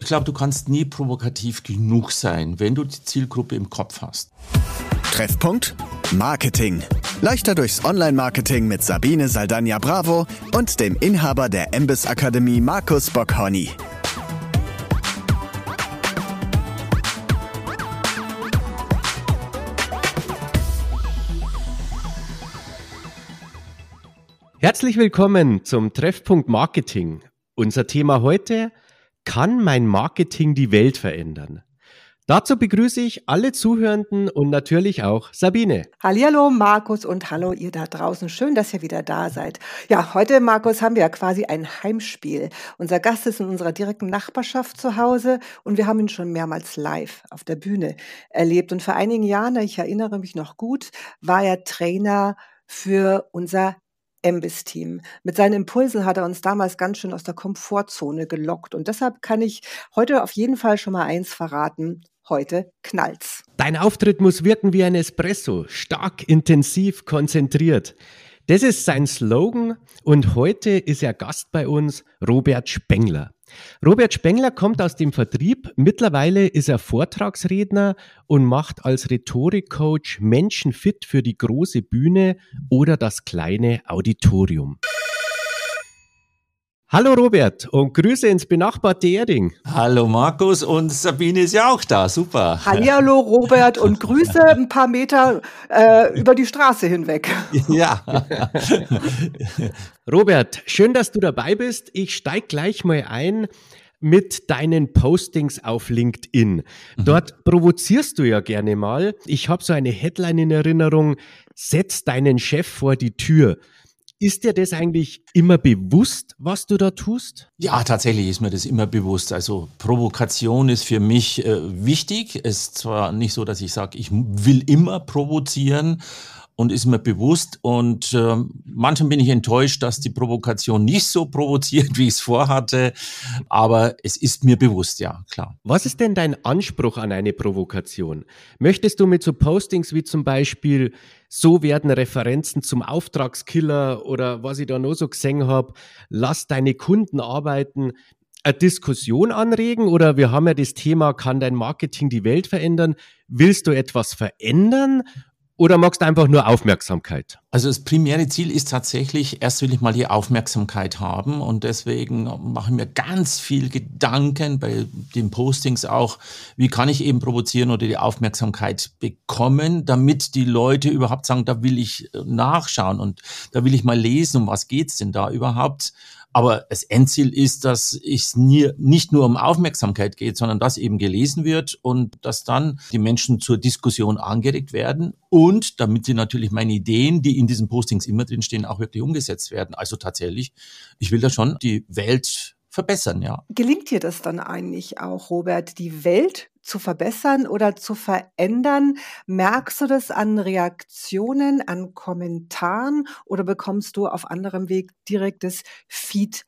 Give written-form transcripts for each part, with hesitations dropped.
glaube, du kannst nie provokativ genug sein, wenn du die Zielgruppe im Kopf hast. Treffpunkt Marketing. Leichter durchs Online-Marketing mit Sabine Saldana-Bravo und dem Inhaber der MBIS Akademie Markus Bockhorny. Herzlich willkommen zum Treffpunkt Marketing. Unser Thema heute: Kann mein Marketing die Welt verändern? Dazu begrüße ich alle Zuhörenden und natürlich auch Sabine. Hallihallo Markus und hallo ihr da draußen. Schön, dass ihr wieder da seid. Ja, heute, Markus, haben wir ja quasi ein Heimspiel. Unser Gast ist in unserer direkten Nachbarschaft zu Hause und wir haben ihn schon mehrmals live auf der Bühne erlebt. Und vor einigen Jahren, ich erinnere mich noch gut, war er Trainer für unser MBIS-Team. Mit seinen Impulsen hat er uns damals ganz schön aus der Komfortzone gelockt. Und deshalb kann ich heute auf jeden Fall schon mal eins verraten: Heute knallt's. Dein Auftritt muss wirken wie ein Espresso, stark, intensiv, konzentriert. Das ist sein Slogan und heute ist er Gast bei uns, Robert Spengler. Robert Spengler kommt aus dem Vertrieb, mittlerweile ist er Vortragsredner und macht als Rhetorikcoach Menschen fit für die große Bühne oder das kleine Auditorium. Hallo Robert und Grüße ins benachbarte Erding. Hallo Markus, und Sabine ist ja auch da, super. Hallihallo Robert und Grüße ein paar Meter über die Straße hinweg. Ja. Robert, schön, dass du dabei bist. Ich steige gleich mal ein mit deinen Postings auf LinkedIn. Dort provozierst du ja gerne mal. Ich habe so eine Headline in Erinnerung: Setz deinen Chef vor die Tür. Ist dir das eigentlich immer bewusst, was du da tust? Ja, tatsächlich ist mir das immer bewusst. Also Provokation ist für mich wichtig. Es ist zwar nicht so, dass ich sage, ich will immer provozieren, und ist mir bewusst. Und manchmal bin ich enttäuscht, dass die Provokation nicht so provoziert, wie ich es vorhatte. Aber es ist mir bewusst, ja, klar. Was ist denn dein Anspruch an eine Provokation? Möchtest du mit so Postings wie zum Beispiel: So werden Referenzen zum Auftragskiller oder was ich da noch so gesehen habe, lass deine Kunden arbeiten, eine Diskussion anregen? Oder wir haben ja das Thema, kann dein Marketing die Welt verändern? Willst du etwas verändern? Oder magst du einfach nur Aufmerksamkeit? Also das primäre Ziel ist tatsächlich, erst will ich mal die Aufmerksamkeit haben, und deswegen mache ich mir ganz viel Gedanken bei den Postings auch, wie kann ich eben provozieren oder die Aufmerksamkeit bekommen, damit die Leute überhaupt sagen, da will ich nachschauen und da will ich mal lesen, um was geht's denn da überhaupt. Aber das Endziel ist, dass es nicht nur um Aufmerksamkeit geht, sondern dass eben gelesen wird und dass dann die Menschen zur Diskussion angeregt werden und damit sie natürlich meine Ideen, die in diesen Postings immer drinstehen, auch wirklich umgesetzt werden. Also tatsächlich, ich will da schon die Welt verbessern, ja. Gelingt dir das dann eigentlich auch, Robert, die Welt zu verbessern oder zu verändern? Merkst du das an Reaktionen, an Kommentaren, oder bekommst du auf anderem Weg direktes Feedback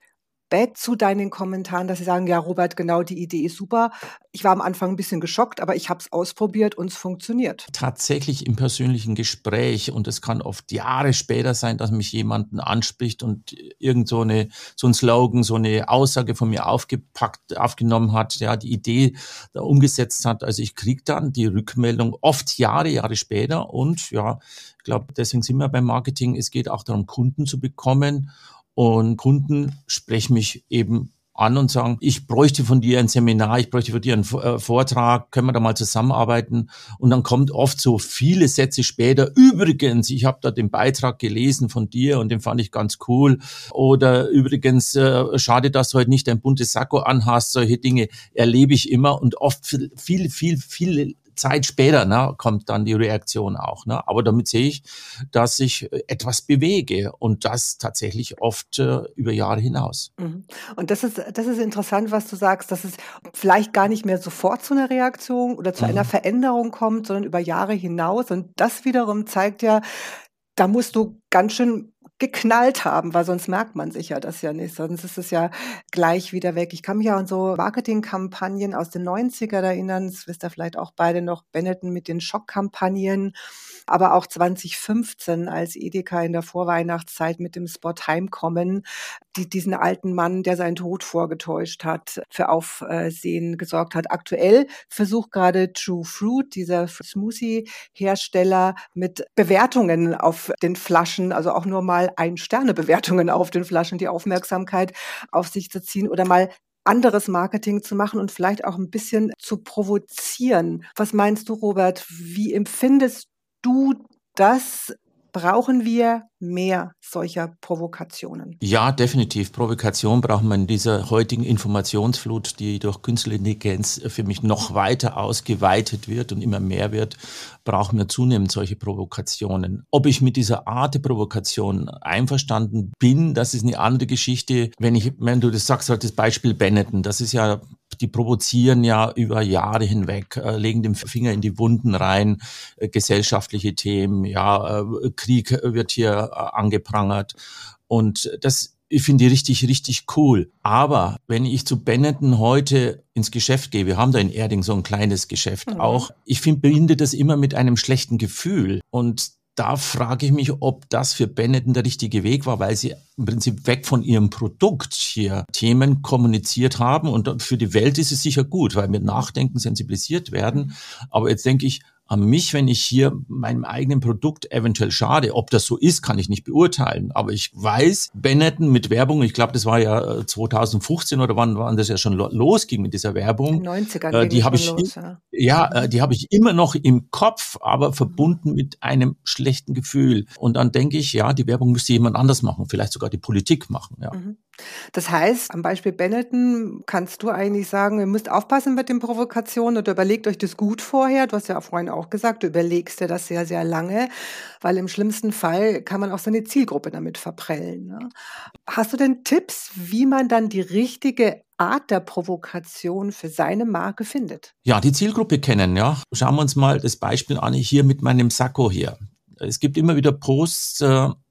zu deinen Kommentaren, dass sie sagen: Ja, Robert, genau, die Idee ist super. Ich war am Anfang ein bisschen geschockt, aber ich habe es ausprobiert und es funktioniert. Tatsächlich im persönlichen Gespräch, und es kann oft Jahre später sein, dass mich jemanden anspricht und so ein Slogan, so eine Aussage von mir aufgenommen hat, ja, die Idee da umgesetzt hat. Also ich kriege dann die Rückmeldung oft Jahre später, und ja, ich glaube, deswegen sind wir beim Marketing. Es geht auch darum, Kunden zu bekommen, und Kunden sprechen mich eben an und sagen: Ich bräuchte von dir ein Seminar, ich bräuchte von dir einen Vortrag, können wir da mal zusammenarbeiten? Und dann kommt oft so viele Sätze später: Übrigens, ich habe da den Beitrag gelesen von dir und den fand ich ganz cool. Oder übrigens, schade, dass du heute nicht ein buntes Sakko anhast. Solche Dinge erlebe ich immer, und oft viel Zeit später kommt dann die Reaktion auch. Aber damit sehe ich, dass ich etwas bewege, und das tatsächlich oft über Jahre hinaus. Mhm. Und das ist interessant, was du sagst, dass es vielleicht gar nicht mehr sofort zu einer Reaktion oder zu einer Veränderung kommt, sondern über Jahre hinaus. Und das wiederum zeigt ja, da musst du ganz schön geknallt haben, weil sonst merkt man sich ja das ja nicht, sonst ist es ja gleich wieder weg. Ich kann mich ja an so Marketingkampagnen aus den 90er erinnern, das wisst ihr vielleicht auch beide noch, Benetton mit den Schockkampagnen. aber auch 2015, als Edeka in der Vorweihnachtszeit mit dem Spot Heimkommen diesen alten Mann, der seinen Tod vorgetäuscht hat, für Aufsehen gesorgt hat. Aktuell versucht gerade True Fruit, dieser Smoothie-Hersteller, mit Bewertungen auf den Flaschen, also auch nur mal 1-Sterne-Bewertungen auf den Flaschen, die Aufmerksamkeit auf sich zu ziehen oder mal anderes Marketing zu machen und vielleicht auch ein bisschen zu provozieren. Was meinst du, Robert? Wie empfindest du das? Brauchen wir mehr solcher Provokationen? Ja, definitiv. Provokation braucht man in dieser heutigen Informationsflut, die durch Künstliche Intelligenz für mich noch weiter ausgeweitet wird und immer mehr wird, brauchen wir zunehmend solche Provokationen. Ob ich mit dieser Art der Provokation einverstanden bin, das ist eine andere Geschichte. Wenn du das sagst, halt das Beispiel Benetton, das ist ja, die provozieren ja über Jahre hinweg, legen den Finger in die Wunden rein, gesellschaftliche Themen, ja, Krieg wird hier angeprangert und ich finde die richtig, richtig cool. Aber wenn ich zu Benetton heute ins Geschäft gehe, wir haben da in Erding so ein kleines Geschäft auch, ich verbinde das immer mit einem schlechten Gefühl und da frage ich mich, ob das für Benetton der richtige Weg war, weil sie im Prinzip weg von ihrem Produkt hier Themen kommuniziert haben. Und für die Welt ist es sicher gut, weil wir nachdenken, sensibilisiert werden. Aber jetzt denke ich an mich, wenn ich hier meinem eigenen Produkt eventuell schade. Ob das so ist, kann ich nicht beurteilen. Aber ich weiß, Benetton mit Werbung, ich glaube, das war ja 2015 oder wann das ja schon losging mit dieser Werbung. In den 90ern die habe ich los, die habe ich immer noch im Kopf, aber verbunden mit einem schlechten Gefühl. Und dann denke ich, ja, die Werbung müsste jemand anders machen, vielleicht sogar die Politik machen. Ja. Das heißt, am Beispiel Benetton kannst du eigentlich sagen, ihr müsst aufpassen mit den Provokationen und überlegt euch das gut vorher. Du hast ja vorhin auch gesagt, du überlegst dir das sehr, sehr lange, weil im schlimmsten Fall kann man auch seine Zielgruppe damit verprellen. Ne? Hast du denn Tipps, wie man dann die richtige Art der Provokation für seine Marke findet? Ja, die Zielgruppe kennen, ja. Schauen wir uns mal das Beispiel an, hier mit meinem Sakko hier. Es gibt immer wieder Posts,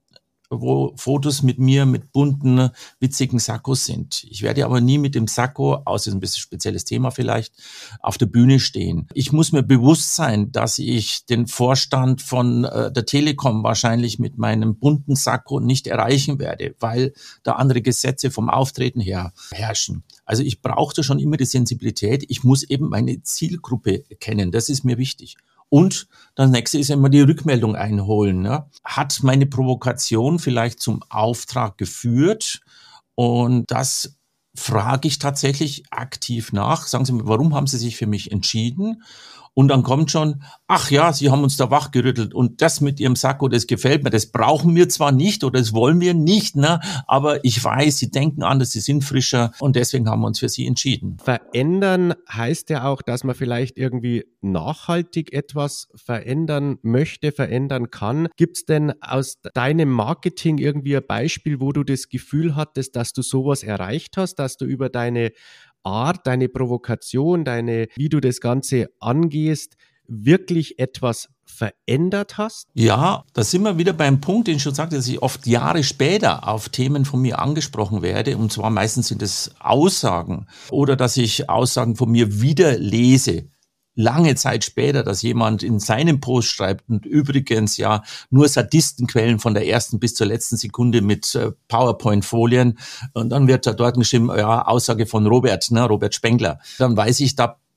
wo Fotos mit mir mit bunten, witzigen Sakkos sind. Ich werde aber nie mit dem Sakko, außer ein bisschen spezielles Thema vielleicht, auf der Bühne stehen. Ich muss mir bewusst sein, dass ich den Vorstand von der Telekom wahrscheinlich mit meinem bunten Sakko nicht erreichen werde, weil da andere Gesetze vom Auftreten her herrschen. Also ich brauchte schon immer die Sensibilität. Ich muss eben meine Zielgruppe kennen. Das ist mir wichtig. Und das nächste ist immer die Rückmeldung einholen. Ne? Hat meine Provokation vielleicht zum Auftrag geführt? Und das frage ich tatsächlich aktiv nach. Sagen Sie mir, warum haben Sie sich für mich entschieden? Und dann kommt schon, ach ja, Sie haben uns da wachgerüttelt und das mit Ihrem Sakko, das gefällt mir, das brauchen wir zwar nicht oder das wollen wir nicht, ne? Aber ich weiß, Sie denken anders, Sie sind frischer und deswegen haben wir uns für Sie entschieden. Verändern heißt ja auch, dass man vielleicht irgendwie nachhaltig etwas verändern möchte, verändern kann. Gibt es denn aus deinem Marketing irgendwie ein Beispiel, wo du das Gefühl hattest, dass du sowas erreicht hast, dass du über deine Art, deine Provokation, wie du das Ganze angehst, wirklich etwas verändert hast? Ja, da sind wir wieder beim Punkt, den ich schon sagte, dass ich oft Jahre später auf Themen von mir angesprochen werde. Und zwar meistens sind es Aussagen oder dass ich Aussagen von mir wieder lese. Lange Zeit später, dass jemand in seinem Post schreibt und übrigens ja nur Sadistenquellen von der ersten bis zur letzten Sekunde mit PowerPoint-Folien und dann wird da dort geschrieben, ja, Aussage von Robert, ne, Robert Spengler. Dann weiß ich,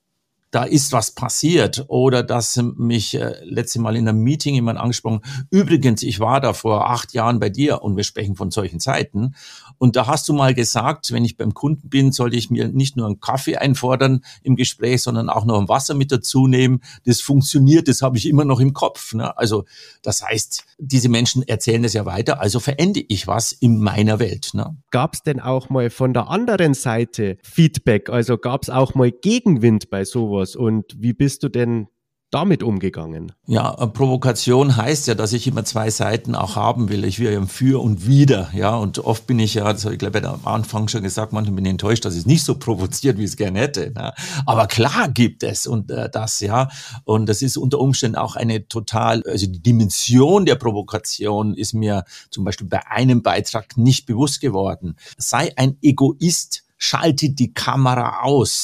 da ist was passiert oder dass mich letzte Mal in einem Meeting jemand angesprochen, übrigens, ich war da vor 8 Jahren bei dir und wir sprechen von solchen Zeiten und da hast du mal gesagt, wenn ich beim Kunden bin, sollte ich mir nicht nur einen Kaffee einfordern im Gespräch, sondern auch noch ein Wasser mit dazu nehmen. Das funktioniert, das habe ich immer noch im Kopf. Ne? Also das heißt, diese Menschen erzählen das ja weiter, also verändere ich was in meiner Welt. Ne? Gab es denn auch mal von der anderen Seite Feedback, also gab es auch mal Gegenwind bei sowas? Und wie bist du denn damit umgegangen? Ja, Provokation heißt ja, dass ich immer 2 Seiten auch haben will. Ich will ja für und wider, ja. Und oft bin ich ja, das habe ich glaube ich am Anfang schon gesagt, manchmal bin ich enttäuscht, dass es nicht so provoziert, wie ich es gerne hätte. Ne? Aber klar gibt es und das, ja. Und das ist unter Umständen auch also die Dimension der Provokation ist mir zum Beispiel bei einem Beitrag nicht bewusst geworden. Sei ein Egoist, schalte die Kamera aus.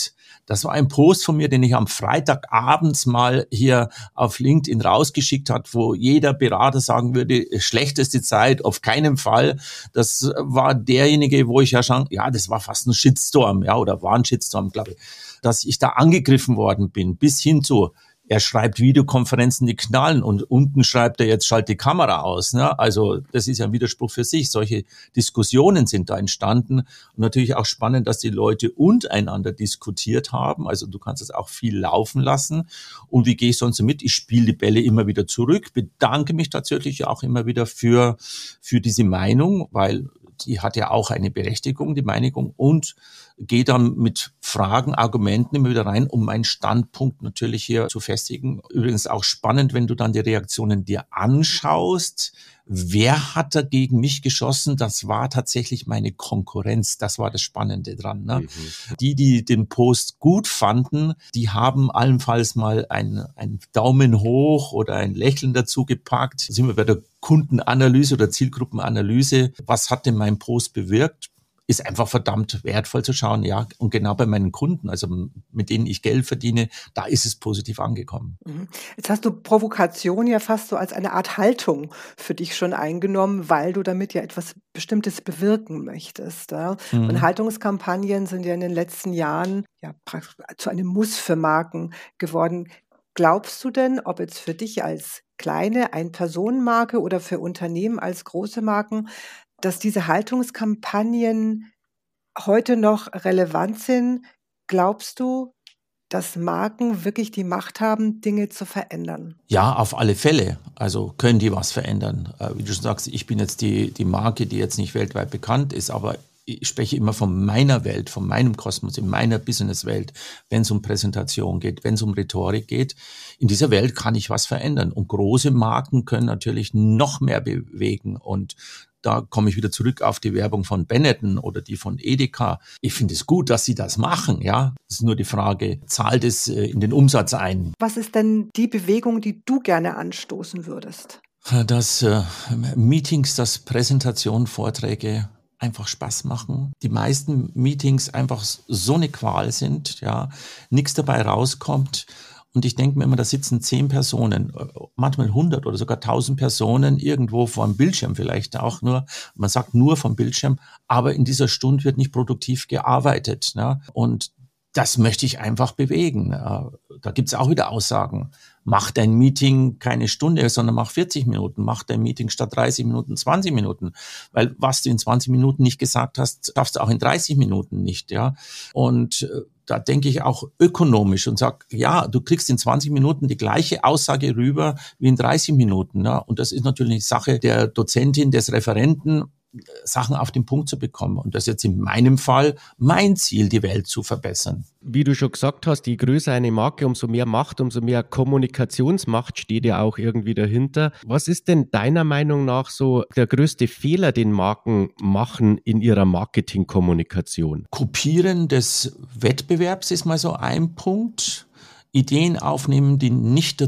Das war ein Post von mir, den ich am Freitagabends mal hier auf LinkedIn rausgeschickt hat, wo jeder Berater sagen würde, schlechteste Zeit, auf keinen Fall. Das war derjenige, wo ich ja schon, ja, das war fast ein Shitstorm, ja, oder war ein Shitstorm, glaube ich, dass ich da angegriffen worden bin, bis hin zu, er schreibt Videokonferenzen, die knallen, und unten schreibt er jetzt, schalt die Kamera aus. Ne? Also das ist ja ein Widerspruch für sich. Solche Diskussionen sind da entstanden. Und natürlich auch spannend, dass die Leute untereinander diskutiert haben. Also du kannst es auch viel laufen lassen. Und wie gehe ich sonst mit? Ich spiele die Bälle immer wieder zurück, bedanke mich tatsächlich auch immer wieder für diese Meinung, weil die hat ja auch eine Berechtigung, die Meinung, und gehe dann mit Fragen, Argumenten immer wieder rein, um meinen Standpunkt natürlich hier zu festigen. Übrigens auch spannend, wenn du dann die Reaktionen dir anschaust. Wer hat da gegen mich geschossen? Das war tatsächlich meine Konkurrenz. Das war das Spannende dran. Ne? Die den Post gut fanden, die haben allenfalls mal einen Daumen hoch oder ein Lächeln dazu gepackt. Da sind wir bei der Kundenanalyse oder Zielgruppenanalyse. Was hat denn mein Post bewirkt? Ist einfach verdammt wertvoll zu schauen, ja, und genau bei meinen Kunden, also mit denen ich Geld verdiene, da ist es positiv angekommen. Jetzt hast du Provokation ja fast so als eine Art Haltung für dich schon eingenommen, weil du damit ja etwas Bestimmtes bewirken möchtest. Ja? Und Haltungskampagnen sind ja in den letzten Jahren ja praktisch zu einem Muss für Marken geworden. Glaubst du denn, ob jetzt für dich als kleine Ein-Personen-Marke oder für Unternehmen als große Marken, dass diese Haltungskampagnen heute noch relevant sind? Glaubst du, dass Marken wirklich die Macht haben, Dinge zu verändern? Ja, auf alle Fälle. Also können die was verändern. Wie du schon sagst, ich bin jetzt die Marke, die jetzt nicht weltweit bekannt ist, aber ich spreche immer von meiner Welt, von meinem Kosmos, in meiner Businesswelt, wenn es um Präsentation geht, wenn es um Rhetorik geht. In dieser Welt kann ich was verändern. Und große Marken können natürlich noch mehr bewegen. Und da komme ich wieder zurück auf die Werbung von Benetton oder die von Edeka. Ich finde es gut, dass sie das machen, ja. Es ist nur die Frage, zahlt es in den Umsatz ein? Was ist denn die Bewegung, die du gerne anstoßen würdest? Dass Meetings, dass Präsentationen, Vorträge einfach Spaß machen. Die meisten Meetings einfach so eine Qual sind, ja. Nichts dabei rauskommt. Und ich denke mir immer, da sitzen 10 Personen, manchmal 100 oder sogar 1000 Personen irgendwo vor dem Bildschirm vielleicht auch nur. Man sagt nur vom Bildschirm, aber in dieser Stunde wird nicht produktiv gearbeitet. Ne? Und das möchte ich einfach bewegen. Da gibt's auch wieder Aussagen. Mach dein Meeting keine Stunde, sondern mach 40 Minuten. Mach dein Meeting statt 30 Minuten 20 Minuten. Weil was du in 20 Minuten nicht gesagt hast, darfst du auch in 30 Minuten nicht. Ja. Und da denke ich auch ökonomisch und sage, ja, du kriegst in 20 Minuten die gleiche Aussage rüber wie in 30 Minuten. Ne? Und das ist natürlich eine Sache der Dozentin, des Referenten, Sachen auf den Punkt zu bekommen. Und das ist jetzt in meinem Fall mein Ziel, die Welt zu verbessern. Wie du schon gesagt hast, je größer eine Marke, umso mehr Macht, umso mehr Kommunikationsmacht steht ja auch irgendwie dahinter. Was ist denn deiner Meinung nach so der größte Fehler, den Marken machen in ihrer Marketingkommunikation? Kopieren des Wettbewerbs ist mal so ein Punkt. Ideen aufnehmen, die nicht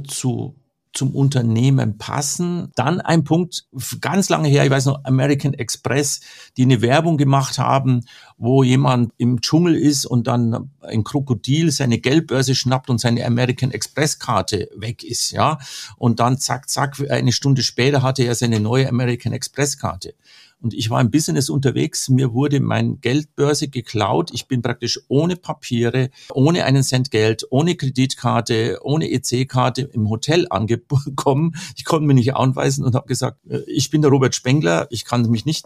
zum Unternehmen passen. Dann ein Punkt, ganz lange her, ich weiß noch, American Express, die eine Werbung gemacht haben, wo jemand im Dschungel ist und dann ein Krokodil seine Geldbörse schnappt und seine American Express Karte weg ist, ja. Und dann zack, zack, eine Stunde später hatte er seine neue American Express Karte. Und ich war im Business unterwegs, mir wurde meine Geldbörse geklaut. Ich bin praktisch ohne Papiere, ohne einen Cent Geld, ohne Kreditkarte, ohne EC-Karte im Hotel angekommen. Ich konnte mich nicht anweisen und habe gesagt, ich bin der Robert Spengler, ich kann mich nicht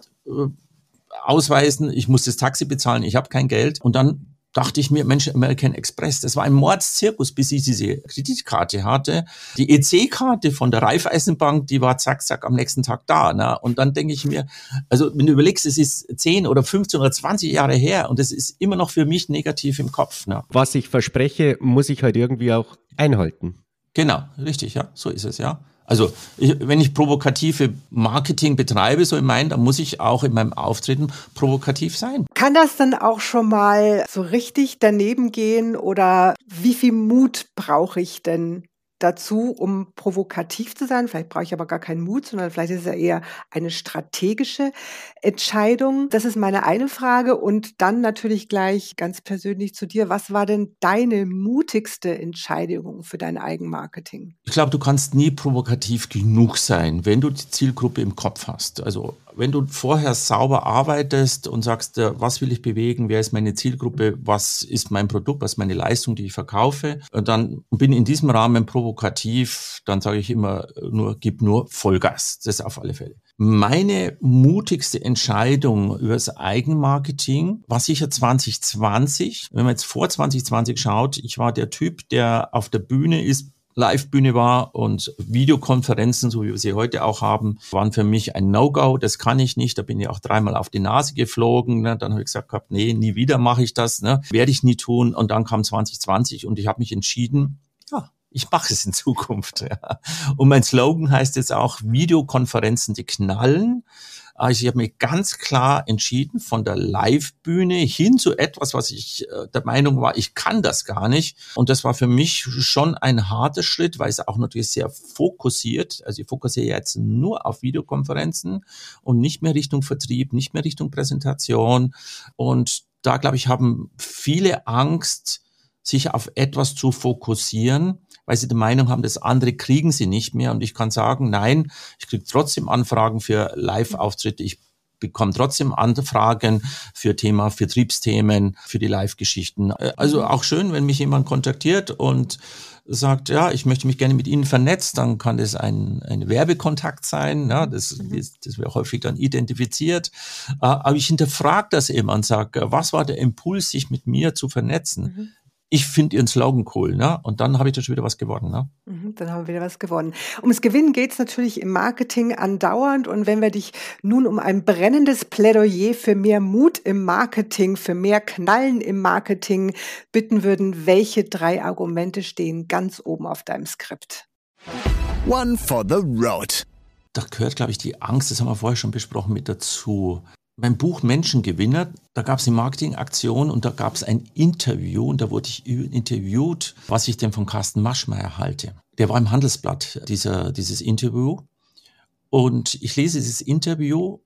ausweisen, ich muss das Taxi bezahlen, ich habe kein Geld. Und dann dachte ich mir, Mensch, American Express, das war ein Mordszirkus, bis ich diese Kreditkarte hatte. Die EC-Karte von der Raiffeisenbank, die war zack, zack am nächsten Tag da. Ne? Und dann denke ich mir, also wenn du überlegst, es ist 10 oder 15 oder 20 Jahre her und es ist immer noch für mich negativ im Kopf. Ne? Was ich verspreche, muss ich halt irgendwie auch einhalten. Genau, richtig, ja, so ist es, ja. Also wenn ich provokative Marketing betreibe, so dann muss ich auch in meinem Auftreten provokativ sein. Kann das dann auch schon mal so richtig daneben gehen oder wie viel Mut brauche ich denn, dazu, um provokativ zu sein? Vielleicht brauche ich aber gar keinen Mut, sondern vielleicht ist es ja eher eine strategische Entscheidung. Das ist meine eine Frage. Und dann natürlich gleich ganz persönlich zu dir. Was war denn deine mutigste Entscheidung für dein Eigenmarketing? Ich glaube, du kannst nie provokativ genug sein, wenn du die Zielgruppe im Kopf hast. Also wenn du vorher sauber arbeitest und sagst, was will ich bewegen, wer ist meine Zielgruppe, was ist mein Produkt, was ist meine Leistung, die ich verkaufe, und dann bin in diesem Rahmen provokativ, dann sage ich immer gib nur Vollgas. Das auf alle Fälle. Meine mutigste Entscheidung über das Eigenmarketing war sicher 2020. Wenn man jetzt vor 2020 schaut, ich war der Typ, der auf der Bühne ist, Live-Bühne war, und Videokonferenzen, so wie wir sie heute auch haben, waren für mich ein No-Go. Das kann ich nicht. Da bin ich auch 3-mal auf die Nase geflogen. Ne? Dann habe ich gesagt, nee, nie wieder mache ich das. Ne? Werde ich nie tun. Und dann kam 2020 und ich habe mich entschieden, ich mache es in Zukunft. Ja. Und mein Slogan heißt jetzt auch Videokonferenzen, die knallen. Also ich habe mich ganz klar entschieden, von der Live-Bühne hin zu etwas, was ich der Meinung war, ich kann das gar nicht. Und das war für mich schon ein harter Schritt, weil es auch natürlich sehr fokussiert, also ich fokussiere jetzt nur auf Videokonferenzen und nicht mehr Richtung Vertrieb, nicht mehr Richtung Präsentation. Und da, glaube ich, haben viele Angst, sich auf etwas zu fokussieren, weil sie die Meinung haben, das andere kriegen sie nicht mehr. Und ich kann sagen, nein, ich kriege trotzdem Anfragen für Live-Auftritte. Ich bekomme trotzdem Anfragen für Thema Vertriebsthemen, für die Live-Geschichten. Also auch schön, wenn mich jemand kontaktiert und sagt, ja, ich möchte mich gerne mit Ihnen vernetzen, dann kann das ein Werbekontakt sein, ja, das wird häufig dann identifiziert. Aber ich hinterfrage das immer und sage, was war der Impuls, sich mit mir zu vernetzen? Ich finde Ihren Slogan cool, ne? Und dann habe ich da schon wieder was gewonnen, ne? Dann haben wir wieder was gewonnen. Ums Gewinnen geht es natürlich im Marketing andauernd. Und wenn wir dich nun um ein brennendes Plädoyer für mehr Mut im Marketing, für mehr Knallen im Marketing bitten würden, welche 3 Argumente stehen ganz oben auf deinem Skript? One for the road. Da gehört, glaube ich, die Angst, das haben wir vorher schon besprochen, mit dazu. Mein Buch Menschengewinner, da gab es eine Marketingaktion und da gab es ein Interview und da wurde ich interviewt, was ich denn von Carsten Maschmeyer halte. Der war im Handelsblatt, dieses Interview. Und ich lese dieses Interview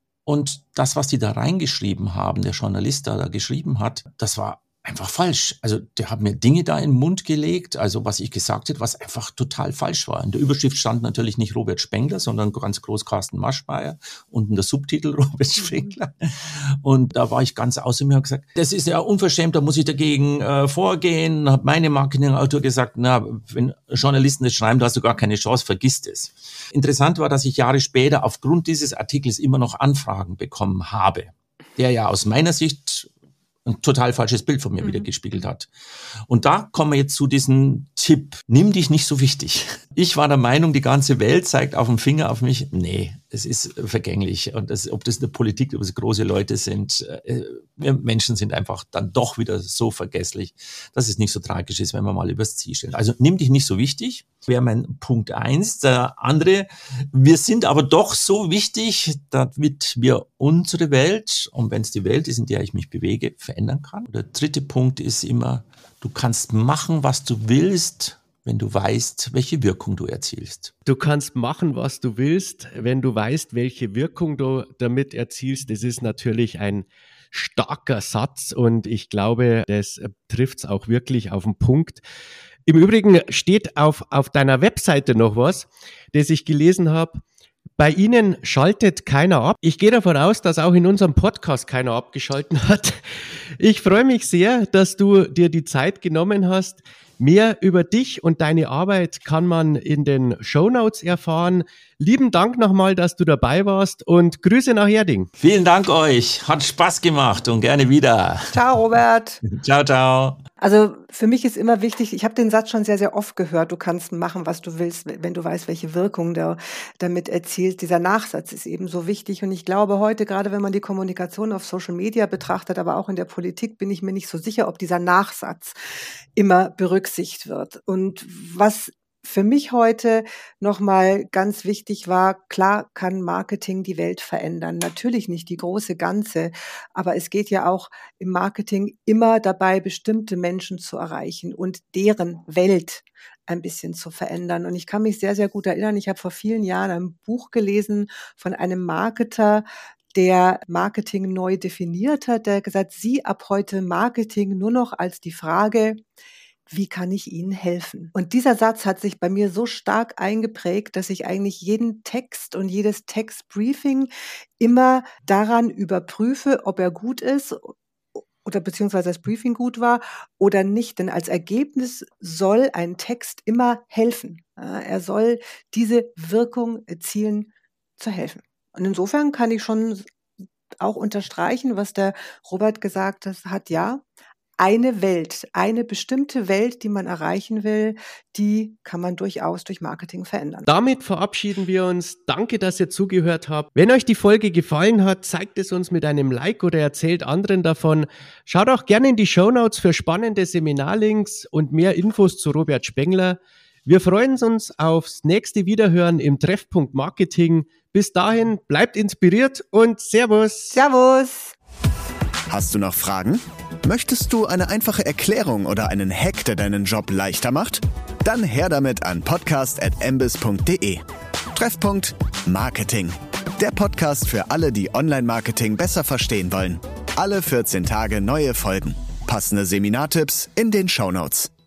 und das, was die da reingeschrieben haben, der Journalist da geschrieben hat, das war einfach falsch. Also der hat mir Dinge da in den Mund gelegt, also was ich gesagt habe, was einfach total falsch war. In der Überschrift stand natürlich nicht Robert Spengler, sondern ganz groß Carsten Maschmeyer und in der Subtitel Robert Spengler. Und da war ich ganz außer mir und gesagt, das ist ja unverschämt, da muss ich dagegen vorgehen. Hat meine Marketingautor gesagt, na, wenn Journalisten das schreiben, da hast du gar keine Chance, vergiss es. Interessant war, dass ich Jahre später aufgrund dieses Artikels immer noch Anfragen bekommen habe, der ja aus meiner Sicht ein total falsches Bild von mir wieder gespiegelt hat. Und da kommen wir jetzt zu diesem Tipp. Nimm dich nicht so wichtig. Ich war der Meinung, die ganze Welt zeigt auf den Finger auf mich. Nee, es ist vergänglich. Und ob das in der Politik, ob es große Leute sind, wir Menschen sind einfach dann doch wieder so vergesslich, dass es nicht so tragisch ist, wenn wir mal übers Ziel stellen. Also nimm dich nicht so wichtig, wäre mein Punkt 1. Der andere, wir sind aber doch so wichtig, damit wir unsere Welt, und wenn es die Welt ist, in der ich mich bewege, verändern kann. Der dritte Punkt ist immer, du kannst machen, was du willst, wenn du weißt, welche Wirkung du erzielst. Du kannst machen, was du willst, wenn du weißt, welche Wirkung du damit erzielst. Das ist natürlich ein starker Satz und ich glaube, das trifft es auch wirklich auf den Punkt. Im Übrigen steht auf deiner Webseite noch was, das ich gelesen habe. Bei Ihnen schaltet keiner ab. Ich gehe davon aus, dass auch in unserem Podcast keiner abgeschalten hat. Ich freue mich sehr, dass du dir die Zeit genommen hast. Mehr über dich und deine Arbeit kann man in den Shownotes erfahren. Lieben Dank nochmal, dass du dabei warst und Grüße nach Erding. Vielen Dank euch. Hat Spaß gemacht und gerne wieder. Ciao, Robert. Ciao, ciao. Also für mich ist immer wichtig, ich habe den Satz schon sehr, sehr oft gehört, du kannst machen, was du willst, wenn du weißt, welche Wirkung du damit erzielst. Dieser Nachsatz ist eben so wichtig und ich glaube heute, gerade wenn man die Kommunikation auf Social Media betrachtet, aber auch in der Politik, bin ich mir nicht so sicher, ob dieser Nachsatz immer berücksichtigt wird. Und was für mich heute nochmal ganz wichtig war, klar kann Marketing die Welt verändern. Natürlich nicht die große Ganze, aber es geht ja auch im Marketing immer dabei, bestimmte Menschen zu erreichen und deren Welt ein bisschen zu verändern. Und ich kann mich sehr, sehr gut erinnern, ich habe vor vielen Jahren ein Buch gelesen von einem Marketer, der Marketing neu definiert hat, der gesagt, sieh ab heute Marketing nur noch als die Frage, wie kann ich Ihnen helfen? Und dieser Satz hat sich bei mir so stark eingeprägt, dass ich eigentlich jeden Text und jedes Textbriefing immer daran überprüfe, ob er gut ist oder beziehungsweise das Briefing gut war oder nicht. Denn als Ergebnis soll ein Text immer helfen. Er soll diese Wirkung erzielen, zu helfen. Und insofern kann ich schon auch unterstreichen, was der Robert gesagt hat, ja, eine Welt, eine bestimmte Welt, die man erreichen will, die kann man durchaus durch Marketing verändern. Damit verabschieden wir uns. Danke, dass ihr zugehört habt. Wenn euch die Folge gefallen hat, zeigt es uns mit einem Like oder erzählt anderen davon. Schaut auch gerne in die Shownotes für spannende Seminarlinks und mehr Infos zu Robert Spengler. Wir freuen uns aufs nächste Wiederhören im Treffpunkt Marketing. Bis dahin, bleibt inspiriert und Servus. Servus. Hast du noch Fragen? Möchtest du eine einfache Erklärung oder einen Hack, der deinen Job leichter macht? Dann her damit an podcast@embis.de. Treffpunkt Marketing. Der Podcast für alle, die Online-Marketing besser verstehen wollen. Alle 14 Tage neue Folgen. Passende Seminartipps in den Shownotes.